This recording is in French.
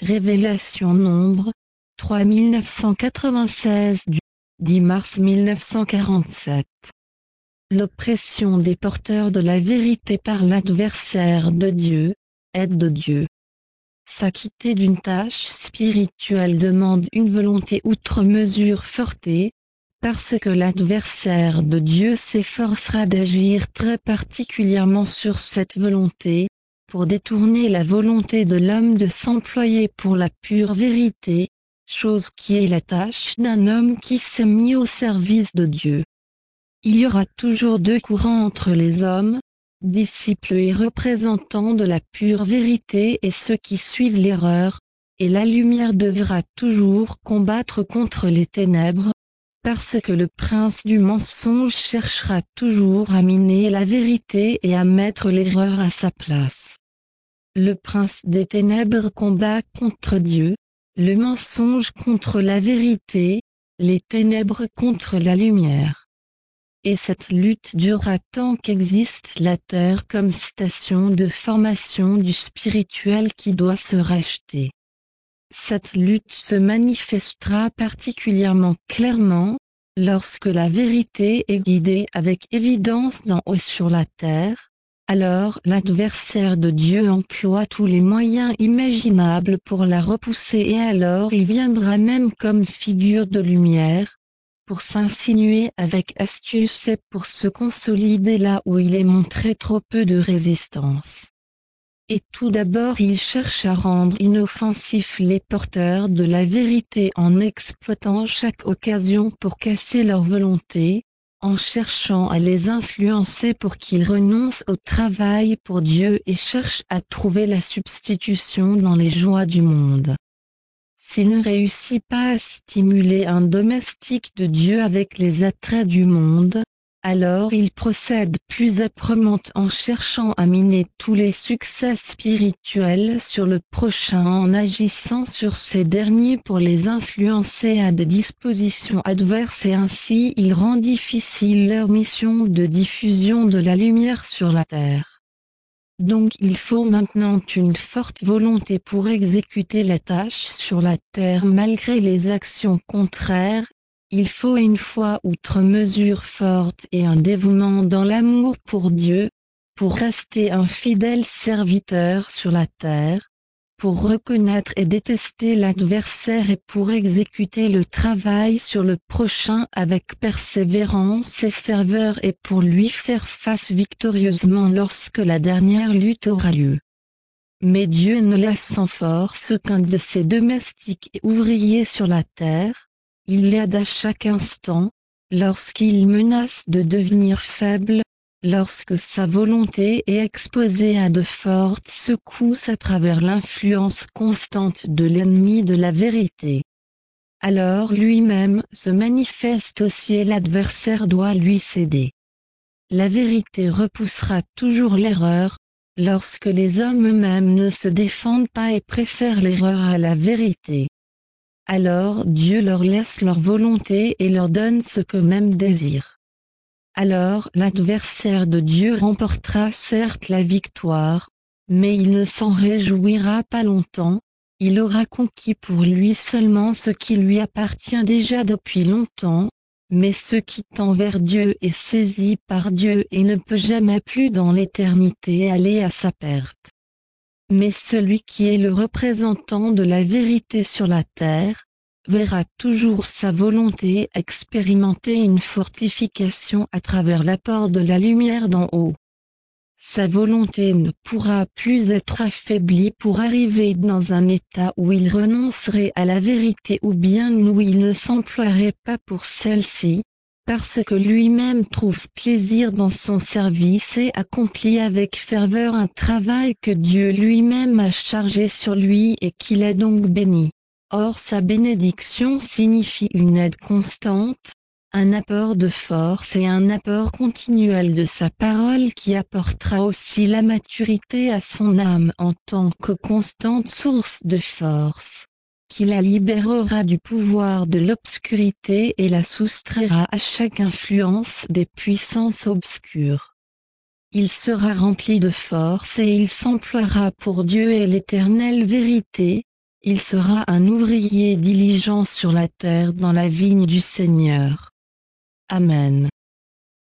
Révélation Nombre, 3996 du 10 mars 1947. L'oppression des porteurs de la vérité par l'adversaire de Dieu, aide de Dieu. S'acquitter d'une tâche spirituelle demande une volonté outre mesure forte, parce que l'adversaire de Dieu s'efforcera d'agir très particulièrement sur cette volonté, pour détourner la volonté de l'homme de s'employer pour la pure vérité, chose qui est la tâche d'un homme qui s'est mis au service de Dieu. Il y aura toujours deux courants entre les hommes, disciples et représentants de la pure vérité et ceux qui suivent l'erreur, et la lumière devra toujours combattre contre les ténèbres, parce que le prince du mensonge cherchera toujours à miner la vérité et à mettre l'erreur à sa place. Le prince des ténèbres combat contre Dieu, le mensonge contre la vérité, les ténèbres contre la lumière. Et cette lutte durera tant qu'existe la terre comme station de formation du spirituel qui doit se racheter. Cette lutte se manifestera particulièrement clairement, lorsque la vérité est guidée avec évidence d'en haut sur la terre, alors l'adversaire de Dieu emploie tous les moyens imaginables pour la repousser et alors il viendra même comme figure de lumière, pour s'insinuer avec astuce et pour se consolider là où il est montré trop peu de résistance. Et tout d'abord il cherche à rendre inoffensifs les porteurs de la vérité en exploitant chaque occasion pour casser leur volonté, en cherchant à les influencer pour qu'ils renoncent au travail pour Dieu et cherchent à trouver la substitution dans les joies du monde. S'il ne réussit pas à stimuler un domestique de Dieu avec les attraits du monde, alors il procède plus âprement en cherchant à miner tous les succès spirituels sur le prochain en agissant sur ces derniers pour les influencer à des dispositions adverses et ainsi il rend difficile leur mission de diffusion de la lumière sur la terre. Donc il faut maintenant une forte volonté pour exécuter la tâche sur la terre malgré les actions contraires, il faut une foi outre mesure forte et un dévouement dans l'amour pour Dieu, pour rester un fidèle serviteur sur la terre, pour reconnaître et détester l'adversaire et pour exécuter le travail sur le prochain avec persévérance et ferveur et pour lui faire face victorieusement lorsque la dernière lutte aura lieu. Mais Dieu ne laisse sans force qu'un de ses domestiques et ouvriers sur la terre, il l'aide à chaque instant, lorsqu'il menace de devenir faible, lorsque sa volonté est exposée à de fortes secousses à travers l'influence constante de l'ennemi de la vérité. Alors lui-même se manifeste aussi et l'adversaire doit lui céder. La vérité repoussera toujours l'erreur, lorsque les hommes eux-mêmes ne se défendent pas et préfèrent l'erreur à la vérité. Alors Dieu leur laisse leur volonté et leur donne ce qu'eux-mêmes désirent. Alors l'adversaire de Dieu remportera certes la victoire, mais il ne s'en réjouira pas longtemps, il aura conquis pour lui seulement ce qui lui appartient déjà depuis longtemps, mais ce qui tend vers Dieu est saisi par Dieu et ne peut jamais plus dans l'éternité aller à sa perte. Mais celui qui est le représentant de la vérité sur la terre, verra toujours sa volonté expérimenter une fortification à travers l'apport de la lumière d'en haut. Sa volonté ne pourra plus être affaiblie pour arriver dans un état où il renoncerait à la vérité ou bien où il ne s'emploierait pas pour celle-ci, parce que lui-même trouve plaisir dans son service et accomplit avec ferveur un travail que Dieu lui-même a chargé sur lui et qu'il est donc béni. Or sa bénédiction signifie une aide constante, un apport de force et un apport continuel de sa parole qui apportera aussi la maturité à son âme en tant que constante source de force, qui la libérera du pouvoir de l'obscurité et la soustraira à chaque influence des puissances obscures. Il sera rempli de force et il s'emploiera pour Dieu et l'éternelle vérité, Il sera un ouvrier diligent sur la terre dans la vigne du Seigneur. Amen.